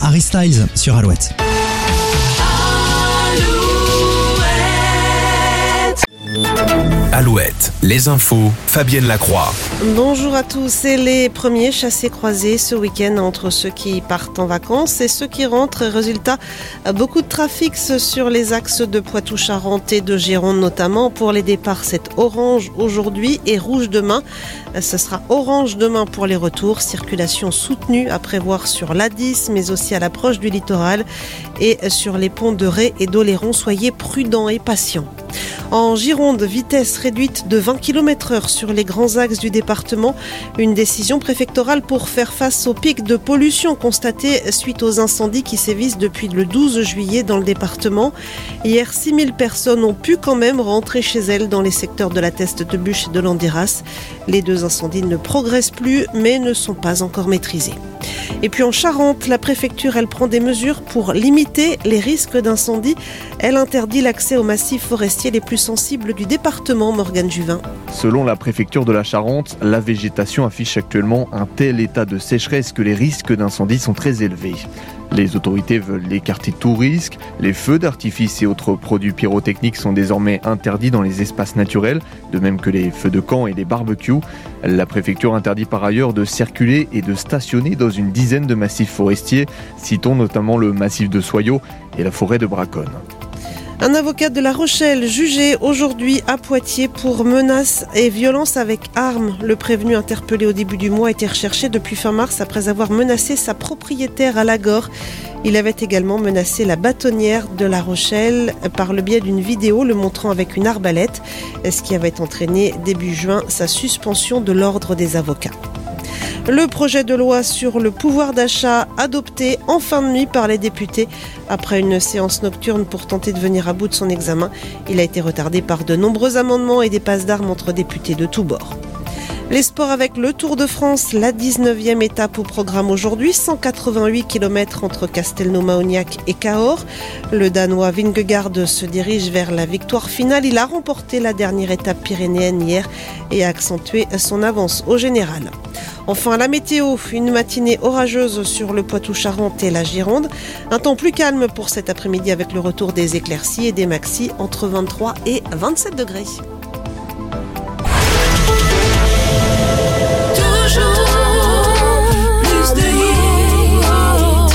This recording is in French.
Harry Styles sur Alouette. Alouette, les infos, Fabienne Lacroix. Bonjour à tous. Et les premiers chassés-croisés ce week-end entre ceux qui partent en vacances et ceux qui rentrent. Résultat, beaucoup de trafic sur les axes de Poitou-Charentes et de Gironde notamment. Pour les départs, c'est orange aujourd'hui et rouge demain. Ce sera orange demain pour les retours. Circulation soutenue à prévoir sur l'A10, mais aussi à l'approche du littoral et sur les ponts de Ré et d'Oléron. Soyez prudents et patients. En Gironde, vitesse réduite de 20 km/h sur les grands axes du département. Une décision préfectorale pour faire face au pic de pollution constaté suite aux incendies qui sévissent depuis le 12 juillet dans le département. Hier, 6000 personnes ont pu quand même rentrer chez elles dans les secteurs de la Teste de Buch et de l'Andiras. Les deux incendies ne progressent plus mais ne sont pas encore maîtrisés. Et puis en Charente, la préfecture, elle prend des mesures pour limiter les risques d'incendie. Elle interdit l'accès aux massifs forestiers les plus sensibles du département, Morgane Juvin. Selon la préfecture de la Charente, la végétation affiche actuellement un tel état de sécheresse que les risques d'incendie sont très élevés. Les autorités veulent écarter tout risque. Les feux d'artifice et autres produits pyrotechniques sont désormais interdits dans les espaces naturels, de même que les feux de camp et les barbecues. La préfecture interdit par ailleurs de circuler et de stationner dans une dizaine de massifs forestiers, citons notamment le massif de Soyaux et la forêt de Braconne. Un avocat de La Rochelle jugé aujourd'hui à Poitiers pour menaces et violences avec armes. Le prévenu interpellé au début du mois a été recherché depuis fin mars après avoir menacé sa propriétaire à Lagore. Il avait également menacé la bâtonnière de La Rochelle par le biais d'une vidéo le montrant avec une arbalète, ce qui avait entraîné début juin sa suspension de l'ordre des avocats. Le projet de loi sur le pouvoir d'achat adopté en fin de nuit par les députés après une séance nocturne pour tenter de venir à bout de son examen. Il a été retardé par de nombreux amendements et des passes d'armes entre députés de tous bords. Les sports avec le Tour de France, la 19e étape au programme aujourd'hui, 188 km entre Castelnau-Maognac et Cahors. Le Danois Vingegaard se dirige vers la victoire finale. Il a remporté la dernière étape pyrénéenne hier et a accentué son avance au général. Enfin, la météo, une matinée orageuse sur le Poitou-Charentes et la Gironde. Un temps plus calme pour cet après-midi avec le retour des éclaircies et des maxis entre 23 et 27 degrés. Toujours